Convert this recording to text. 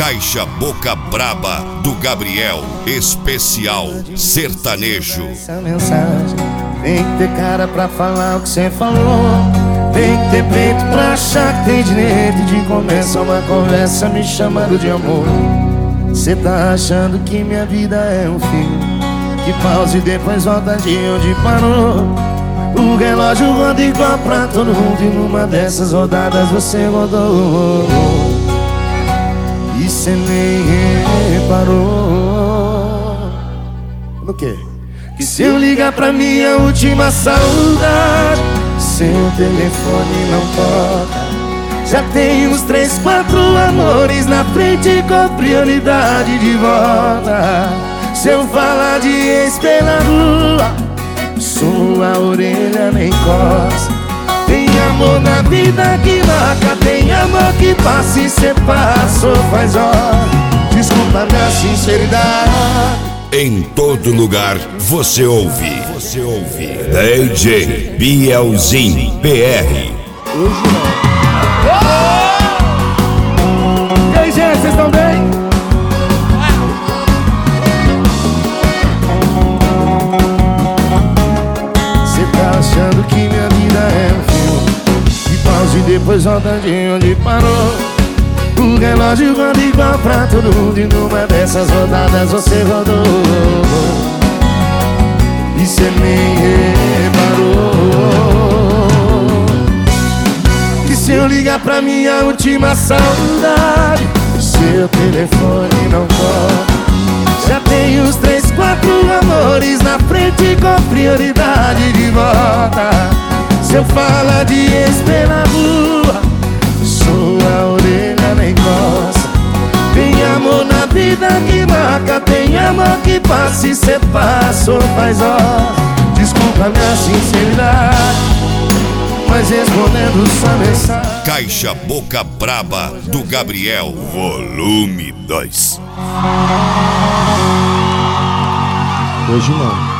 Caixa Boca Braba do Gabriel, especial sertanejo. Essa mensagem tem que ter cara pra falar o que cê falou. Tem que ter peito pra achar que tem direito de começar uma conversa me chamando de amor. Cê tá achando que minha vida é um filme que pausa e depois volta de onde parou. O relógio roda igual pra todo mundo e numa dessas rodadas você rodou. E cê nem reparou no quê? Que se eu ligar pra minha última saudade, seu telefone não toca. Já tem uns 3, 4 amores na frente com prioridade de volta. Se eu falar de ex pela rua, sua orelha nem coça. Tem amor na vida que marca, tem amor que passa e cê passou faz hora. Desculpa minha sinceridade. Em todo lugar você ouve. DJ Bielzinho PR. Hoje não. E aí, gente, vocês estão bem? Cê tá achando que minha vida é um filme que pausa e depois volta de onde parou. O relógio roda igual pra todo mundo e numa dessas rodadas você rodou. E cê nem reparou que se eu ligar pra minha última saudade, seu telefone não toca. Já tem uns 3, 4 amores na frente com prioridade de volta. Se eu falar de ex pela rua, sua orelha nem coça. Tem amor na vida que marca, tem amor que passa e cê passou faz hora. Desculpa minha sinceridade, mas respondendo sua mensagem. Caixa Boca Braba do Gabriel, volume 2. Hoje não.